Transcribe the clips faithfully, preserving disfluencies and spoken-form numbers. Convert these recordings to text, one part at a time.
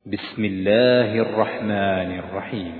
بسم الله الرحمن الرحيم.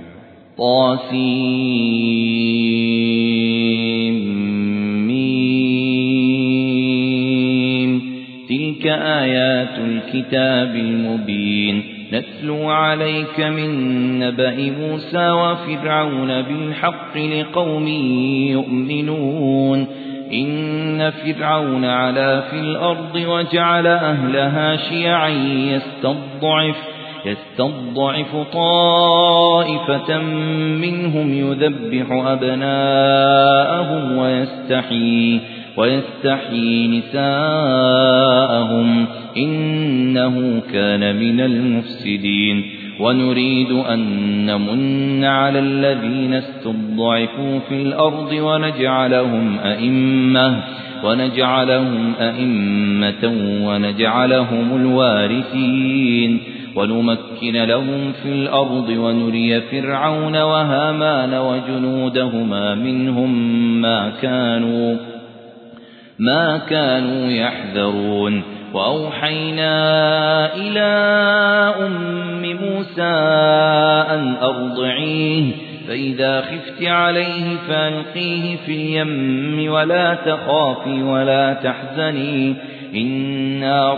طاسيم. تلك آيات الكتاب المبين نتلو عليك من نبأ موسى وفرعون بالحق لقوم يؤمنون. إن فرعون علا في الأرض وجعل أهلها شيعا يستضعف يستضعف طائفة منهم يذبح أبناءهم ويستحيي ويستحيي نساءهم إنه كان من المفسدين. ونريد أن نمن على الذين استضعفوا في الأرض ونجعلهم أئمة ونجعلهم أئمة ونجعلهم الوارثين ونمكن لهم في الأرض ونري فرعون وهامان وجنودهما منهم ما كانوا ما كانوا يحذرون. وأوحينا إلى أم موسى أن أرضعيه فإذا خفت عليه فألقيه في اليم ولا تخافي ولا تحزني إنا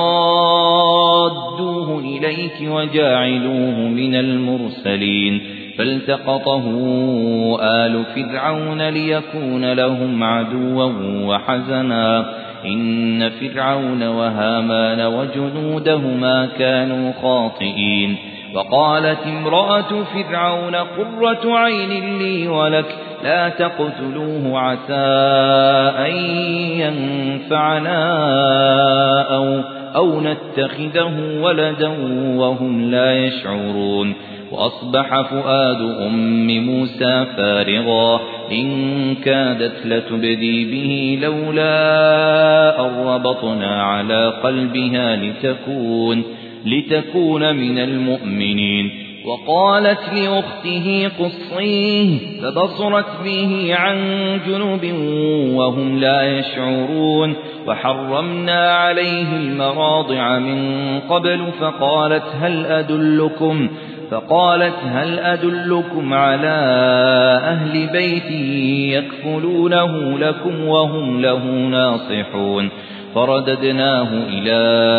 رادوه إليك وجاعلوه من المرسلين. فالتقطه آل فرعون ليكون لهم عدوا وحزنا إن فرعون وهامان وجنودهما كانوا خاطئين. وقالت امرأة فرعون قرة عين لي ولك لا تقتلوه عسى أن ينفعنا أو, أو نتخذه ولدا وهم لا يشعرون. وأصبح فؤاد أم موسى فارغا إن كادت لتبدي به لولا أن ربطنا على قلبها لتكون, لتكون من المؤمنين. وقالت لأخته قصيه فبصرت به عن جنوب وهم لا يشعرون. وحرمنا عليه المراضع من قبل فقالت هل أدلكم فقالت هل أدلكم على أهل بيت يكفلونه لكم وهم له ناصحون. فرددناه إلى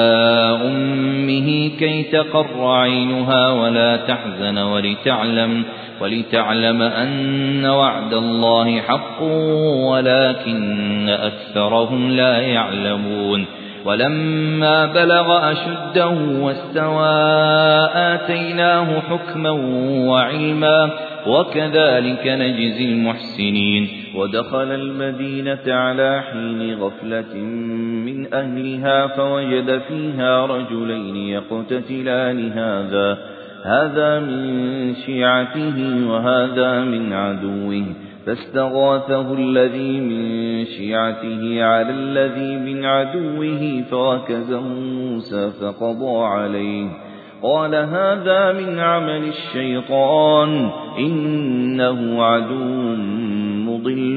أمه كي تقر عينها ولا تحزن ولتعلم, ولتعلم أن وعد الله حق ولكن أكثرهم لا يعلمون. ولما بلغ أشده واستوى آتيناه حكما وعلما وكذلك نجزي المحسنين. ودخل المدينة على حين غفلة من أهلها فوجد فيها رجلين يقتتلان هذا هذا من شيعته وهذا من عدوه فاستغاثه الذي من شيعته على الذي من عدوه فوكزه موسى فقضى عليه قال هذا من عمل الشيطان إنه عدو مضل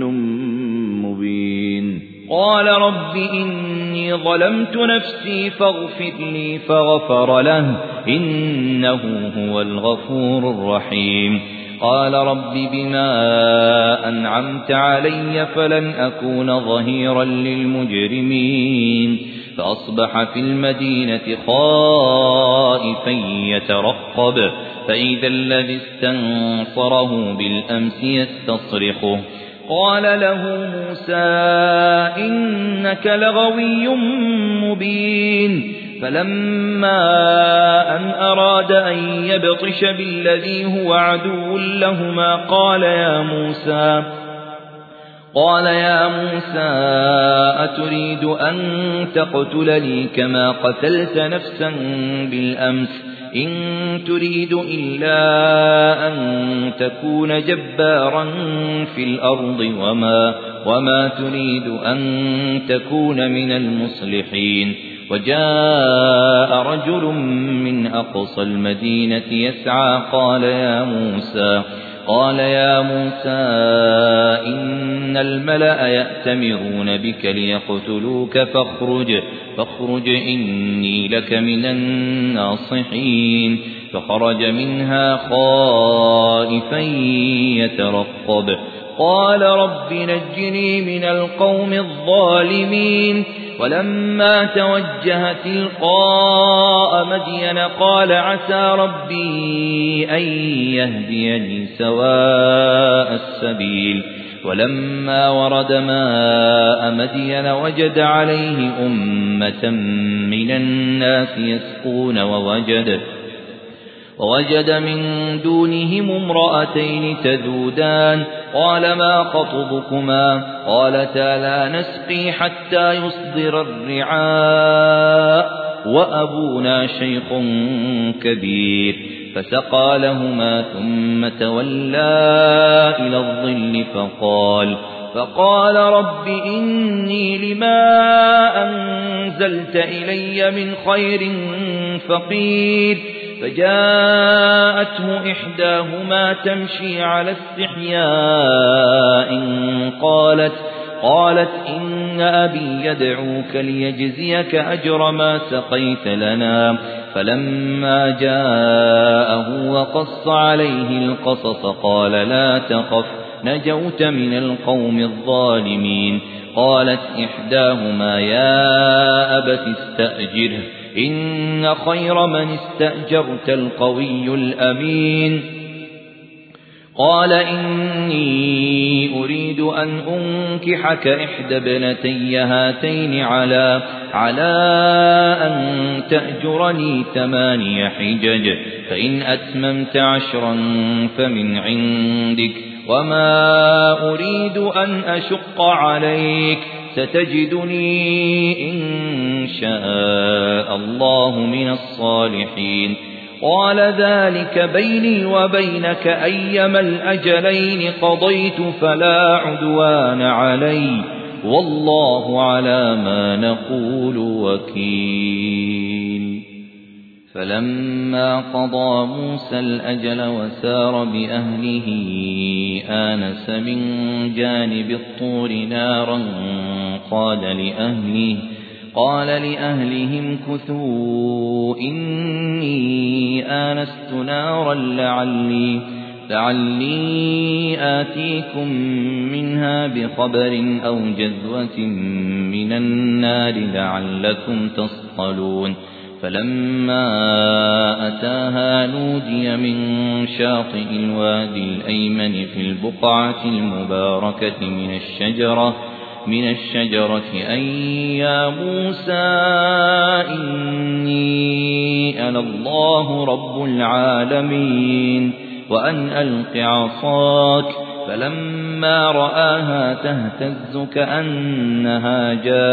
مبين. قال رب إني ظلمت نفسي فاغفر لي فغفر له إنه هو الغفور الرحيم. قال رب بما أنعمت علي فلن أكون ظهيرا للمجرمين. فأصبح في المدينة خائفا يترقب فإذا الذي استنصره بالأمس يستصرخه. قال له موسى إنك لغوي مبين. فلما أن أراد أن يبطش بالذي هو عدو لهما قال يا موسى قال يا موسى أتريد أن تقتلني كما قتلت نفسا بالأمس إن تريد إلا أن تكون جبارا في الأرض وما, وما تريد أن تكون من المصلحين. وجاء رجل من أقصى المدينة يسعى قال يا موسى قال يا موسى إن الملأ يأتمرون بك ليقتلوك فاخرج فاخرج إني لك من الناصحين فخرج منها خائفا يترقب قال رب نجني من القوم الظالمين ولما توجه تلقاء مدين قال عسى ربي أن يهديني سواء السبيل ولما ورد ماء مدين وجد عليه أمة من الناس يسقون ووجد ووجد من دونهم امرأتين تذودان قال ما خطبكما قالتا لا نسقي حتى يصدر الرعاء وأبونا شيخ كبير فسقى لهما ثم تولى إلى الظل فقال فقال رب إني لما أنزلت إلي من خير فقير فجاءته إحداهما تمشي على استحياء قالت قالت إن أبي يدعوك ليجزيك أجر ما سقيت لنا فلما جاءه وقص عليه القصص قال لا تخف نجوت من القوم الظالمين قالت إحداهما يا أبت استأجره إن خير من استأجرت القوي الأمين قال إني أريد أن أنكحك إحدى ابنتي هاتين على على أن تأجرني ثماني حجج فإن أتممت عشرا فمن عندك وما أريد أن أشق عليك ستجدني إن شاء الله من الصالحين قال ذلك بيني وبينك أيما الأجلين قضيت فلا عدوان علي والله على ما نقول وكيل فلما قضى موسى الأجل وسار بأهله آنس من جانب الطور نارا قال لأهله قال لأهلهم كثوا إني آنست نارا لعلي لعلي آتيكم منها بخبر أو جذوة من النار لعلكم تصطلون فلما أتاها نودي من شاطئ الوادي الأيمن في البقعة المباركة من الشجرة من الشجرة أن يا موسى إني أنا الله رب العالمين وأن ألق عصاك فلما رآها تهتز كأنها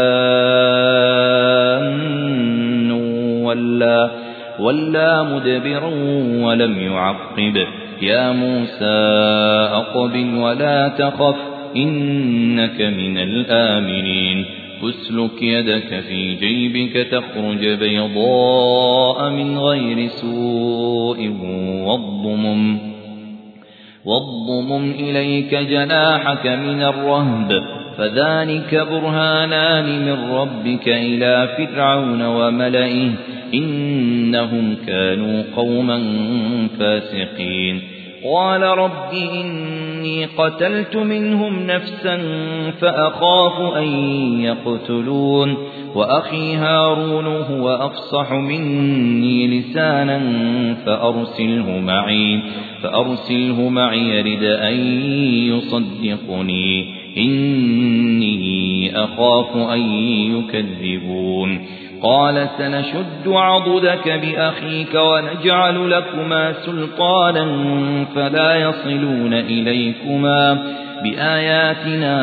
جان ولا, ولا مدبر ولم يعقب يا موسى أقبل ولا تخف إنك من الآمنين اسلك يدك في جيبك تخرج بيضاء من غير سوء واضمم واضمم إليك جناحك من الرهب فذلك برهانان من ربك إلى فرعون وملئه إنهم كانوا قوما فاسقين قال رب إني قتلت منهم نفسا فأخاف أن يقتلون وأخي هارون هو أفصح مني لسانا فأرسله معي فأرسله معي يرد أن يصدقني إني أخاف أن يكذبون قال سنشد عضدك بأخيك ونجعل لكما سلطانا فلا يصلون إليكما بآياتنا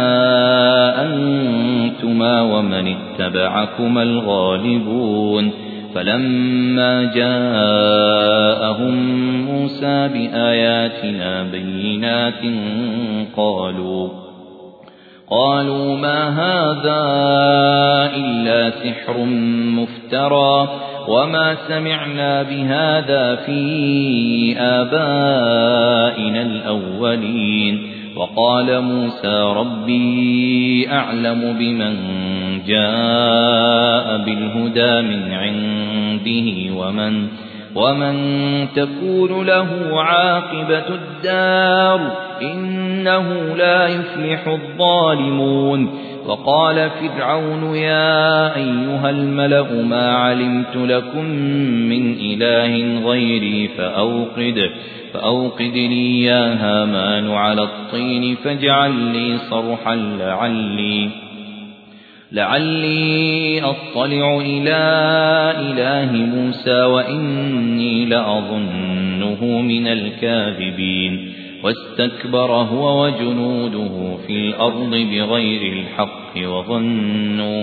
أنتما ومن اتبعكما الغالبون فلما جاءهم موسى بآياتنا بينات قالوا قالوا ما هذا إلا سحر مفترى وما سمعنا بهذا في آبائنا الأولين وقال موسى ربي أعلم بمن جاء بالهدى من عنده ومن ومن تكون له عاقبة الدار إنه لا يفلح الظالمون وقال فرعون يا أيها الملأ ما علمت لكم من إله غيري فأوقد فأوقد لي يا هامان على الطين فاجعل لي صرحا لعلي لعلي أطلع إلى إله موسى وإني لأظنه من الكاذبين واستكبر هو وجنوده في الأرض بغير الحق وظنوا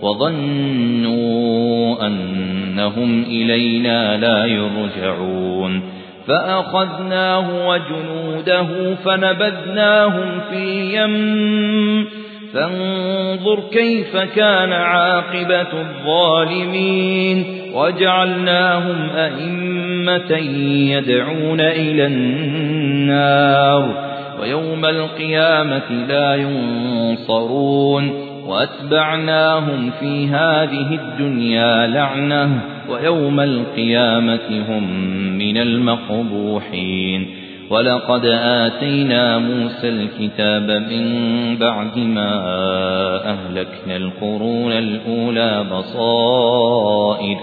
وظنوا أنهم إلينا لا يرجعون فأخذناه وجنوده فنبذناهم في اليم فانظر كيف كان عاقبة الظالمين وجعلناهم أئمة يدعون إلى النار ويوم القيامة لا ينصرون وأتبعناهم في هذه الدنيا لعنة ويوم القيامة هم من المقبوحين ولقد آتينا موسى الكتاب من بعد ما أهلكنا القرون الأولى بصائر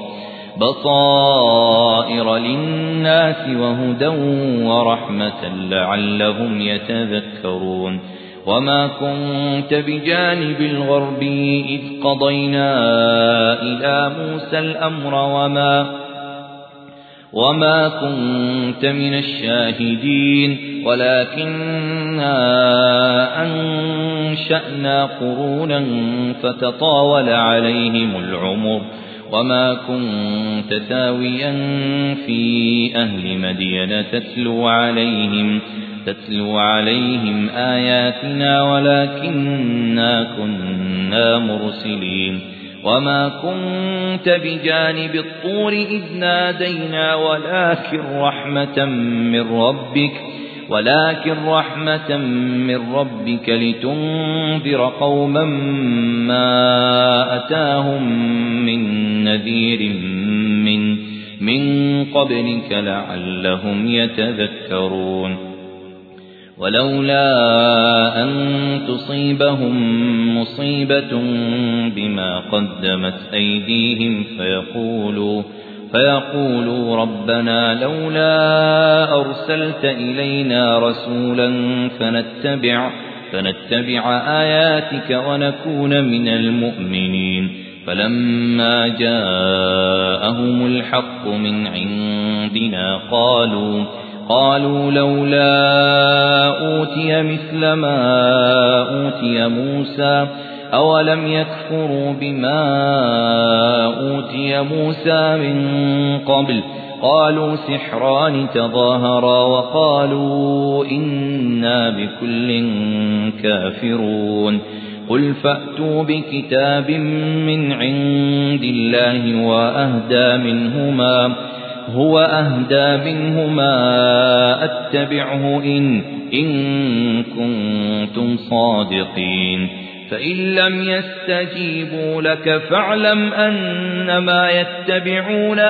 بصائر للناس وهدى ورحمة لعلهم يتذكرون وما كنت بجانب الغرب إذ قضينا إلى موسى الأمر وما وما كنت من الشاهدين ولكننا أنشأنا قرونا فتطاول عليهم العمر وما كنت ثاويا في أهل مدين تتلو عليهم تتلو عليهم آياتنا ولكننا كنا مرسلين وما كنت بجانب الطور إذ نادينا ولكن رحمة من ربك ولكن رحمة من ربك لتنذر قوما ما أتاهم من نذير من من قبلك لعلهم يتذكرون ولولا أن تصيبهم مصيبة بما قدمت أيديهم فيقولوا فيقولوا ربنا لولا أرسلت إلينا رسولا فنتبع فنتبع آياتك ونكون من المؤمنين فلما جاءهم الحق من عندنا قالوا قالوا لولا أوتي مثل ما أوتي موسى أولم يكفروا بما أوتي موسى من قبل قالوا سحران تظاهرا وقالوا إنا بكل كافرون قل فأتوا بكتاب من عند الله وأهدى منهما هو أهدى منهما أتبعه إن, إن كنتم صادقين فإن لم يستجيبوا لك فاعلم أنما يتبعون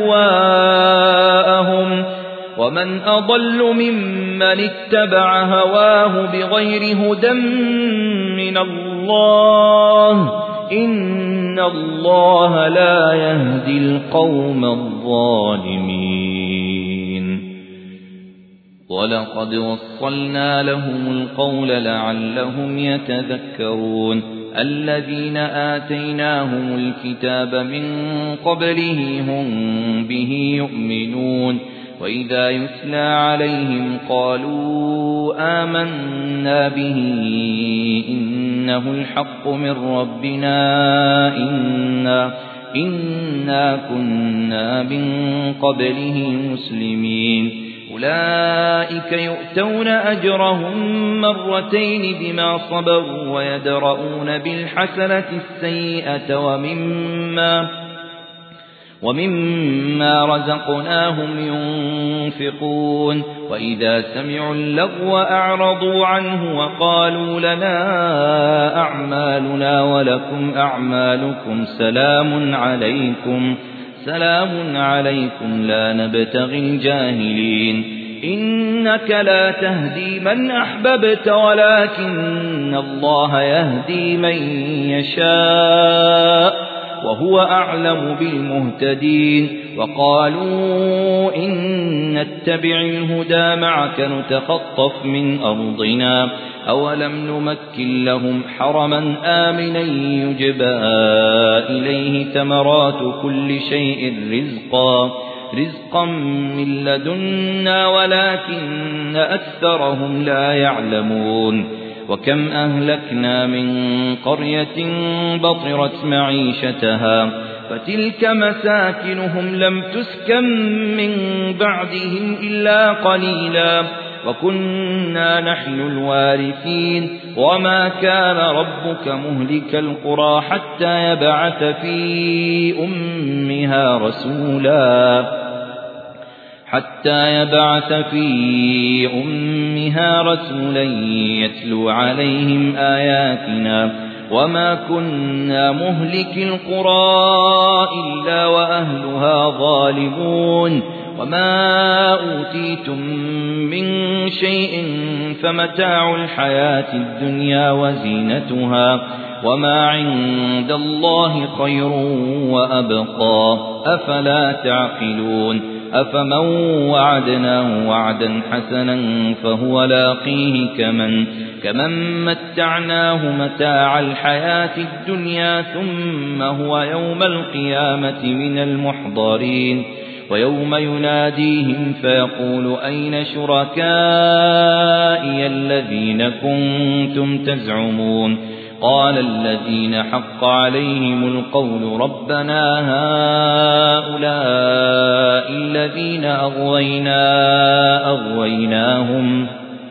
أهواءهم ومن أضل ممن اتبع هواه بغير هدى من الله إن الله لا يهدي القوم الظالمين ولقد وصلنا لهم القول لعلهم يتذكرون الذين آتيناهم الكتاب من قبله هم به يؤمنون وإذا يتلى عليهم قالوا آمنا به إنه الحق من ربنا إنا, إنا كنا من قبله مسلمين أولئك يؤتون أجرهم مرتين بما صبروا ويدرؤون بالحسنة السيئة ومما ومما رزقناهم ينفقون وإذا سمعوا اللغو أعرضوا عنه وقالوا لنا أعمالنا ولكم أعمالكم سلام عليكم سلام عليكم لا نبتغي الجاهلين إنك لا تهدي من أحببت ولكن الله يهدي من يشاء وهو أعلم بالمهتدين وقالوا إن نتبع الهدى معك نتخطف من أرضنا أولم نمكن لهم حرما آمنا يجبى إليه ثمرات كل شيء رزقا رزقا من لدنا ولكن أكثرهم لا يعلمون وكم أهلكنا من قرية بطرت معيشتها فتلك مساكنهم لم تسكن من بعدهم إلا قليلا وكنا نحن الوارثين وما كان ربك مهلك القرى حتى يبعث في أمها رسولا حتى يبعث في أمها رسولا يتلو عليهم آياتنا وما كنا مهلك القرى إلا وأهلها ظالمون وما أوتيتم من شيء فمتاع الحياة الدنيا وزينتها وما عند الله خير وأبقى أفلا تعقلون أفمن وعدناه وعدا حسنا فهو لاقيه كمن كمن متعناه متاع الحياة الدنيا ثم هو يوم القيامة من المحضرين ويوم يناديهم فيقول أين شركائي الذين كنتم تزعمون قال الذين حق عليهم القول ربنا هؤلاء الذين أغوينا أغويناهم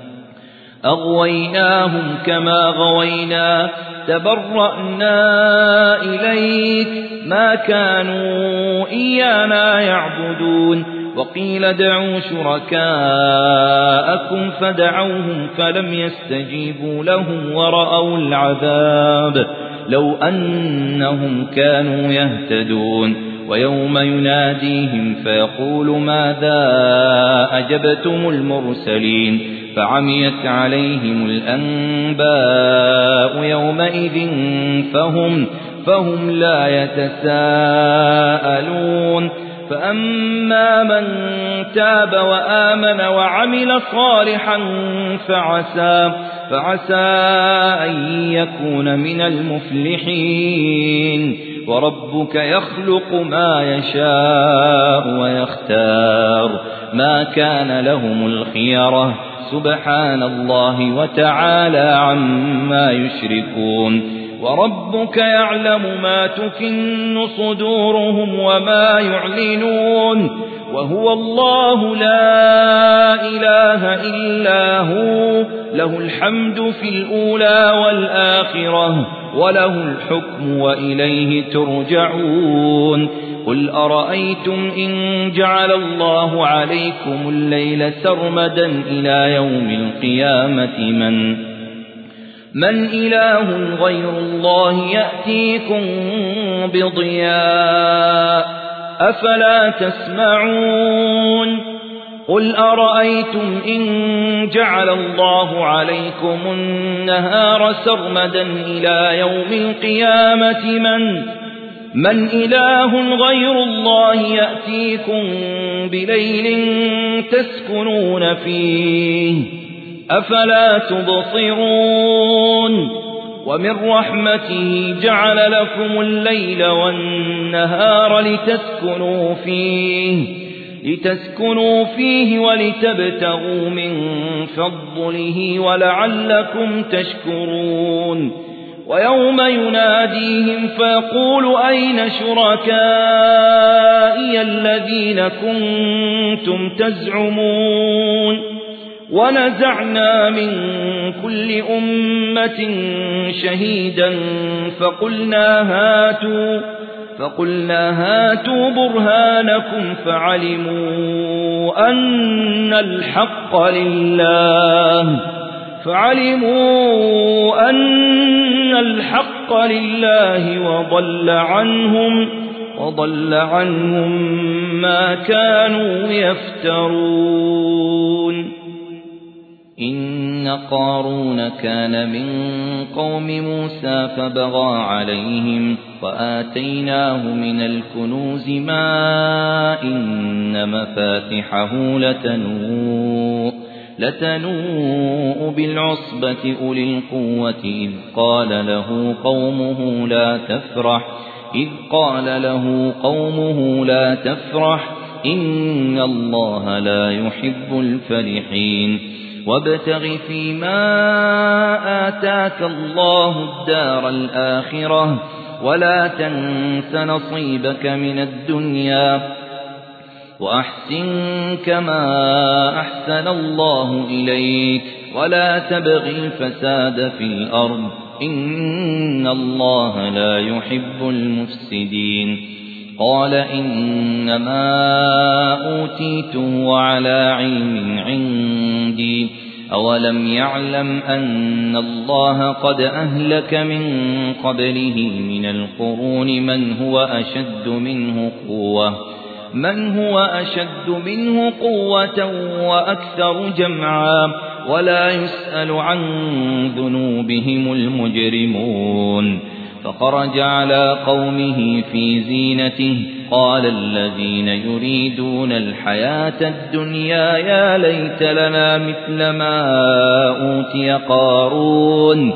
أغويناهم كما غوينا تبرأنا إليك ما كانوا إيانا يعبدون وقيل ادعوا شركاءكم فدعوهم فلم يستجيبوا لهم ورأوا العذاب لو أنهم كانوا يهتدون ويوم يناديهم فيقول ماذا أجبتم المرسلين فعميت عليهم الأنباء يومئذ فهم, فهم لا يتساءلون فأما من تاب وآمن وعمل صالحا فعسى, فعسى أن يكون من المفلحين وربك يخلق ما يشاء ويختار ما كان لهم الخيرة سبحان الله وتعالى عما يشركون وربك يعلم ما تكن صدورهم وما يعلنون وهو الله لا إله إلا هو له الحمد في الأولى والآخرة وله الحكم وإليه ترجعون قل أرأيتم إن جعل الله عليكم الليل سرمدا إلى يوم القيامة من من إله غير الله يأتيكم بضياء أفلا تسمعون قل أرأيتم إن جعل الله عليكم النهار سرمدا إلى يوم القيامة من من إله غير الله يأتيكم بليل تسكنون فيه أفلا تبصرون ومن رحمته جعل لكم الليل والنهار لتسكنوا فيه لتسكنوا فيه ولتبتغوا من فضله ولعلكم تشكرون ويوم يناديهم فيقول أين شركائي الذين كنتم تزعمون ونزعنا من كل أمة شهيدا فقلنا هاتوا فقلنا هاتوا برهانكم فعلموا أن الحق لله فعلموا أن الحق لله وضل عنهم وضل عنهم ما كانوا يفترون. إن قارون كان من قوم موسى فبغى عليهم وآتيناه من الكنوز ما إن مفاتحه لتنوء لتنوء بالعصبة أولي القوة إذ قال له قومه لا تفرح إذ قال له قومه لا تفرح إن الله لا يحب الفرحين. وابتغ فيما آتاك الله الدار الآخرة ولا تنس نصيبك من الدنيا وأحسن كما أحسن الله إليك ولا تبغ الفساد في الأرض إن الله لا يحب المفسدين. قال إنما أوتيته على علم عندي أولم يعلم أن الله قد أهلك من قبله من القرون من هو أشد منه قوة من هو أشد منه قوة وأكثر جمعا ولا يسأل عن ذنوبهم المجرمون. فخرج على قومه في زينته قال الذين يريدون الحياة الدنيا يا ليت لنا مثل ما أوتي قارون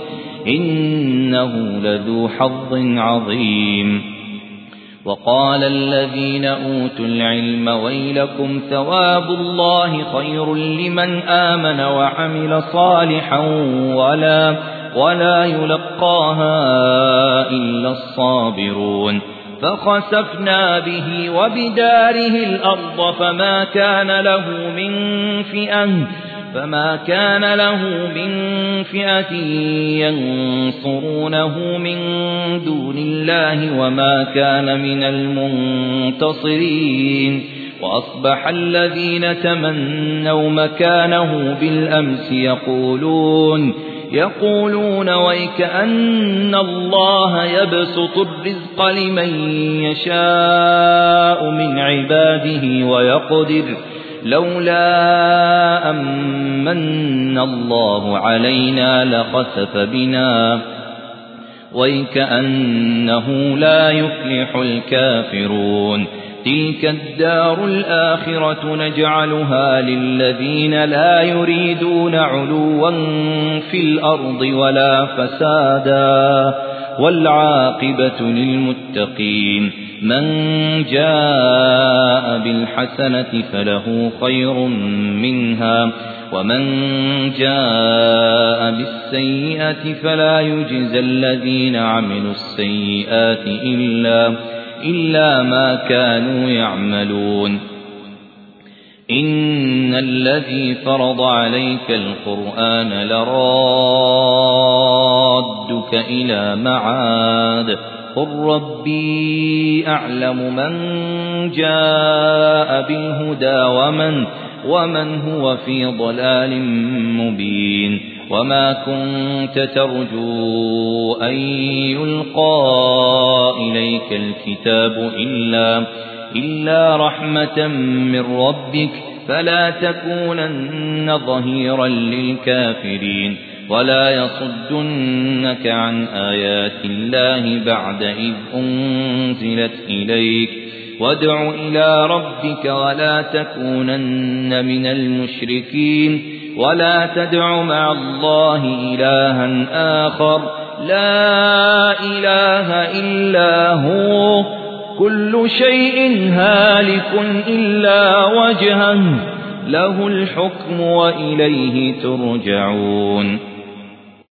إنه لذو حظ عظيم. وقال الذين أوتوا العلم ويلكم ثواب الله خير لمن آمن وعمل صالحا ولا ولا يلقاها إلا الصابرون. فخسفنا به وبداره الأرض فما كان له من فئة فما كان له من فئة ينصرونه من دون الله وما كان من المنتصرين. وأصبح الذين تمنوا مكانه بالأمس يقولون يقولون ويكأن الله يبسط الرزق لمن يشاء من عباده ويقدر لولا أمن الله علينا لخسف بنا ويكأنه لا يفلح الكافرون. تلك الدار الآخرة نجعلها للذين لا يريدون علوا في الأرض ولا فسادا والعاقبة للمتقين. من جاء بالحسنة فله خير منها ومن جاء بالسيئة فلا يجزى الذين عملوا السيئات إلا إلا ما كانوا يعملون. إن الذي فرض عليك القرآن لرادك إلى معاد قل ربي أعلم من جاء بالهدى ومن ومن هو في ضلال مبين. وما كنت ترجو أن يلقى إليك الكتاب إلا إلا رحمة من ربك فلا تكونن ظهيرا للكافرين ولا يصدنك عن آيات الله بعد إذ أنزلت إليك وادع إلى ربك ولا تكونن من المشركين ولا تدع مع الله إلها آخر لا إله إلا هو كل شيء هالك إلا وجهه له الحكم وإليه ترجعون.